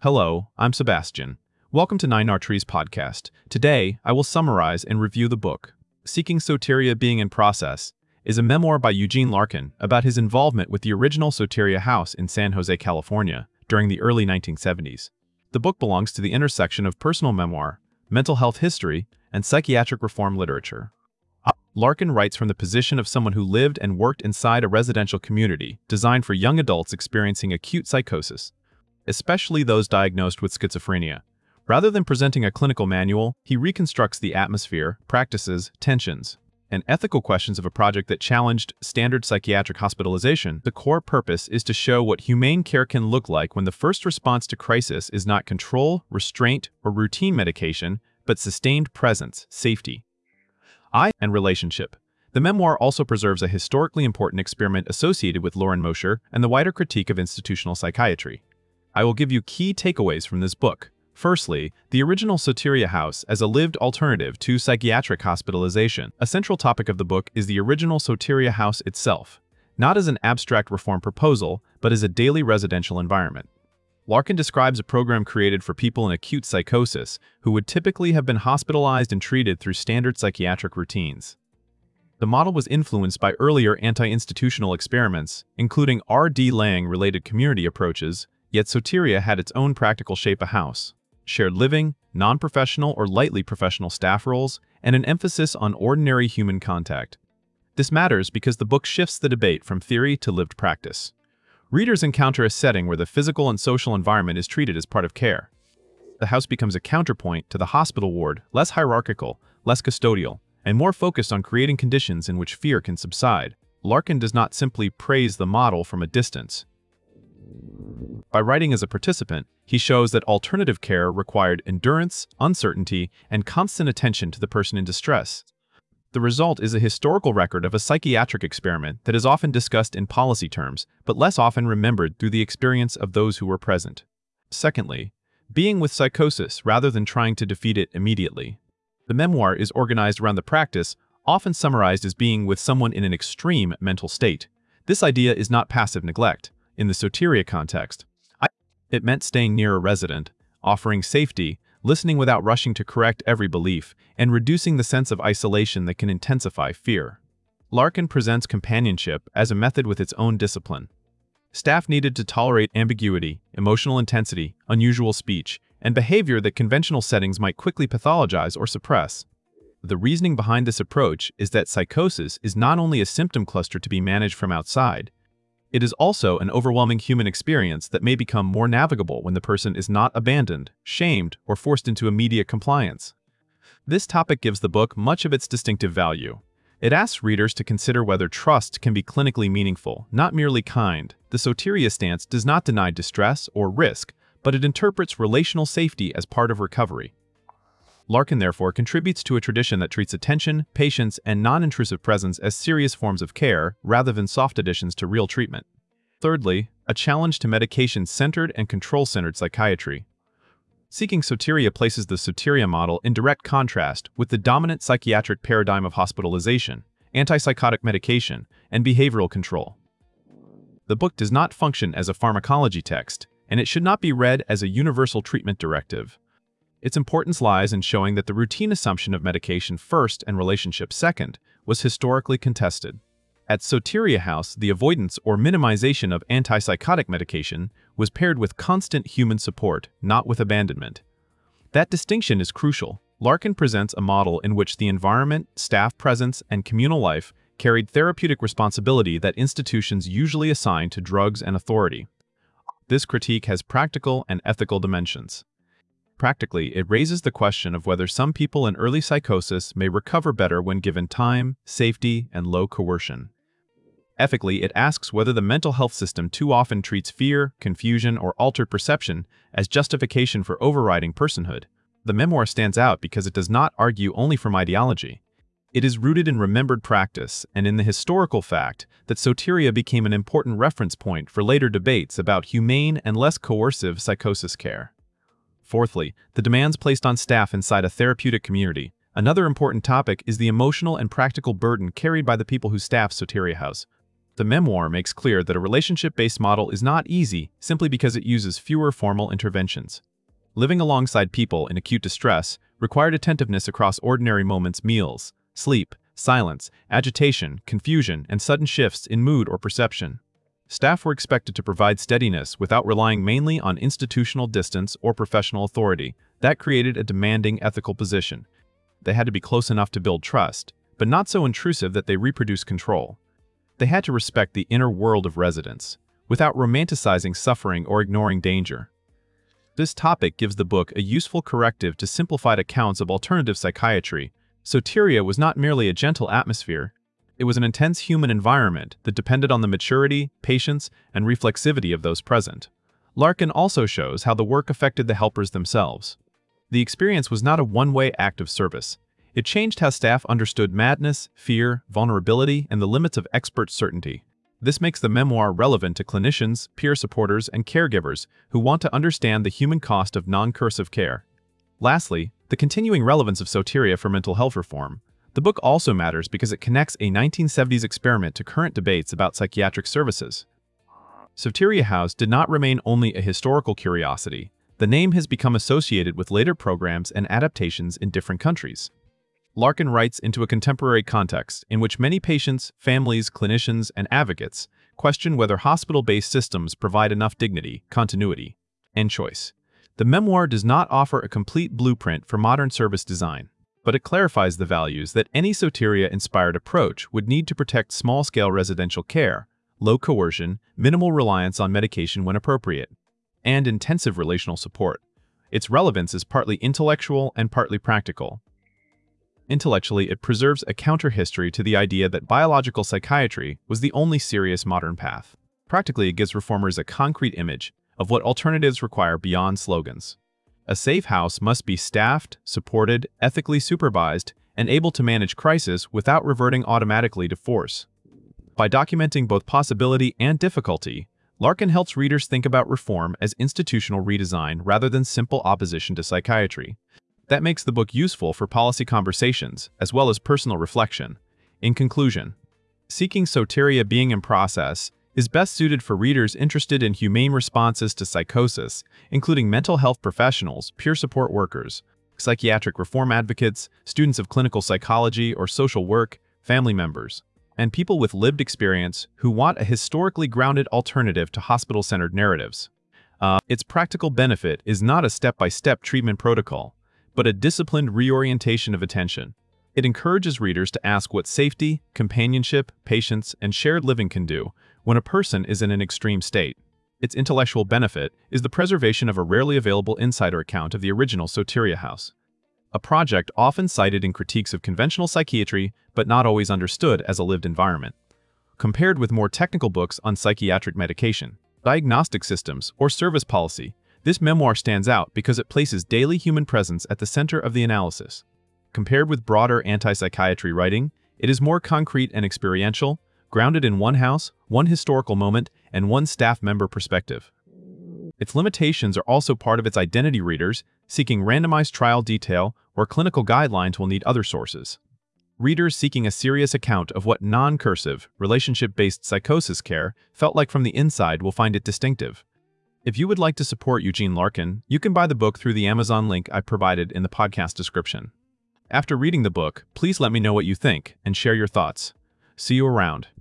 Hello, I'm Sebastian. Welcome to Nine Trees podcast. Today, I will summarize and review the book, Seeking Soteria Being in Process, is a memoir by Eugene Larkin about his involvement with the original Soteria House in San Jose, California, during the early 1970s. The book belongs to the intersection of personal memoir, mental health history, and psychiatric reform literature. Larkin writes from the position of someone who lived and worked inside a residential community designed for young adults experiencing acute psychosis, especially those diagnosed with schizophrenia. Rather than presenting a clinical manual, he reconstructs the atmosphere, practices, tensions, and ethical questions of a project that challenged standard psychiatric hospitalization. The core purpose is to show what humane care can look like when the first response to crisis is not control, restraint, or routine medication, but sustained presence, safety, and relationship. The memoir also preserves a historically important experiment associated with Loren Mosher and the wider critique of institutional psychiatry. I will give you key takeaways from this book. Firstly, the original Soteria House as a lived alternative to psychiatric hospitalization. A central topic of the book is the original Soteria House itself, not as an abstract reform proposal, but as a daily residential environment. Larkin describes a program created for people in acute psychosis who would typically have been hospitalized and treated through standard psychiatric routines. The model was influenced by earlier anti-institutional experiments, including R.D. Laing-related community approaches, yet Soteria had its own practical shape: a house, shared living, non-professional or lightly professional staff roles, and an emphasis on ordinary human contact. This matters because the book shifts the debate from theory to lived practice. Readers encounter a setting where the physical and social environment is treated as part of care. The house becomes a counterpoint to the hospital ward, less hierarchical, less custodial, and more focused on creating conditions in which fear can subside. Larkin does not simply praise the model from a distance. By writing as a participant, he shows that alternative care required endurance, uncertainty, and constant attention to the person in distress. The result is a historical record of a psychiatric experiment that is often discussed in policy terms, but less often remembered through the experience of those who were present. Secondly, being with psychosis rather than trying to defeat it immediately. The memoir is organized around the practice, often summarized as being with someone in an extreme mental state. This idea is not passive neglect. In the Soteria context, it meant staying near a resident, offering safety, listening without rushing to correct every belief, and reducing the sense of isolation that can intensify fear. Larkin presents companionship as a method with its own discipline. Staff needed to tolerate ambiguity, emotional intensity, unusual speech, and behavior that conventional settings might quickly pathologize or suppress. The reasoning behind this approach is that psychosis is not only a symptom cluster to be managed from outside, it is also an overwhelming human experience that may become more navigable when the person is not abandoned, shamed, or forced into immediate compliance. This topic gives the book much of its distinctive value. It asks readers to consider whether trust can be clinically meaningful, not merely kind. The Soteria stance does not deny distress or risk, but it interprets relational safety as part of recovery. Larkin therefore contributes to a tradition that treats attention, patience, and non-intrusive presence as serious forms of care rather than soft additions to real treatment. Thirdly, a challenge to medication-centered and control-centered psychiatry. Seeking Soteria places the Soteria model in direct contrast with the dominant psychiatric paradigm of hospitalization, antipsychotic medication, and behavioral control. The book does not function as a pharmacology text, and it should not be read as a universal treatment directive. Its importance lies in showing that the routine assumption of medication first and relationship second was historically contested. At Soteria House, the avoidance or minimization of antipsychotic medication was paired with constant human support, not with abandonment. That distinction is crucial. Larkin presents a model in which the environment, staff presence, and communal life carried therapeutic responsibility that institutions usually assign to drugs and authority. This critique has practical and ethical dimensions. Practically, it raises the question of whether some people in early psychosis may recover better when given time, safety, and low coercion. Ethically, it asks whether the mental health system too often treats fear, confusion, or altered perception as justification for overriding personhood. The memoir stands out because it does not argue only from ideology. It is rooted in remembered practice and in the historical fact that Soteria became an important reference point for later debates about humane and less coercive psychosis care. Fourthly, the demands placed on staff inside a therapeutic community. Another important topic is the emotional and practical burden carried by the people who staff Soteria House. The memoir makes clear that a relationship-based model is not easy simply because it uses fewer formal interventions. Living alongside people in acute distress required attentiveness across ordinary moments: meals, sleep, silence, agitation, confusion, and sudden shifts in mood or perception. Staff were expected to provide steadiness without relying mainly on institutional distance or professional authority. That created a demanding ethical position. They had to be close enough to build trust, but not so intrusive that they reproduce control. They had to respect the inner world of residents, without romanticizing suffering or ignoring danger. This topic gives the book a useful corrective to simplified accounts of alternative psychiatry. Soteria was not merely a gentle atmosphere. It was an intense human environment that depended on the maturity, patience, and reflexivity of those present. Larkin also shows how the work affected the helpers themselves. The experience was not a one-way act of service. It changed how staff understood madness, fear, vulnerability, and the limits of expert certainty. This makes the memoir relevant to clinicians, peer supporters, and caregivers who want to understand the human cost of non-cursive care. Lastly, the continuing relevance of Soteria for mental health reform. The book also matters because it connects a 1970s experiment to current debates about psychiatric services. Soteria House did not remain only a historical curiosity. The name has become associated with later programs and adaptations in different countries. Larkin writes into a contemporary context in which many patients, families, clinicians, and advocates question whether hospital-based systems provide enough dignity, continuity, and choice. The memoir does not offer a complete blueprint for modern service design, but it clarifies the values that any Soteria-inspired approach would need to protect small-scale residential care, low coercion, minimal reliance on medication when appropriate, and intensive relational support. Its relevance is partly intellectual and partly practical. Intellectually, it preserves a counter-history to the idea that biological psychiatry was the only serious modern path. Practically, it gives reformers a concrete image of what alternatives require beyond slogans. A safe house must be staffed, supported, ethically supervised, and able to manage crisis without reverting automatically to force. By documenting both possibility and difficulty, Larkin helps readers think about reform as institutional redesign rather than simple opposition to psychiatry. That makes the book useful for policy conversations as well as personal reflection. In conclusion, Seeking Soteria Being in Process is best suited for readers interested in humane responses to psychosis, including mental health professionals, peer support workers, psychiatric reform advocates, students of clinical psychology or social work, family members, and people with lived experience who want a historically grounded alternative to hospital-centered narratives. Its practical benefit is not a step-by-step treatment protocol, but a disciplined reorientation of attention. It encourages readers to ask what safety, companionship, patience, and shared living can do when a person is in an extreme state. Its intellectual benefit is the preservation of a rarely available insider account of the original Soteria House, a project often cited in critiques of conventional psychiatry but not always understood as a lived environment. Compared with more technical books on psychiatric medication, diagnostic systems, or service policy, this memoir stands out because it places daily human presence at the center of the analysis. Compared with broader anti-psychiatry writing, it is more concrete and experiential, grounded in one house, one historical moment, and one staff member perspective. Its limitations are also part of its identity. Readers seeking randomized trial detail or clinical guidelines will need other sources. Readers seeking a serious account of what non-cursive, relationship-based psychosis care felt like from the inside will find it distinctive. If you would like to support Eugene Larkin, you can buy the book through the Amazon link I provided in the podcast description. After reading the book, please let me know what you think and share your thoughts. See you around.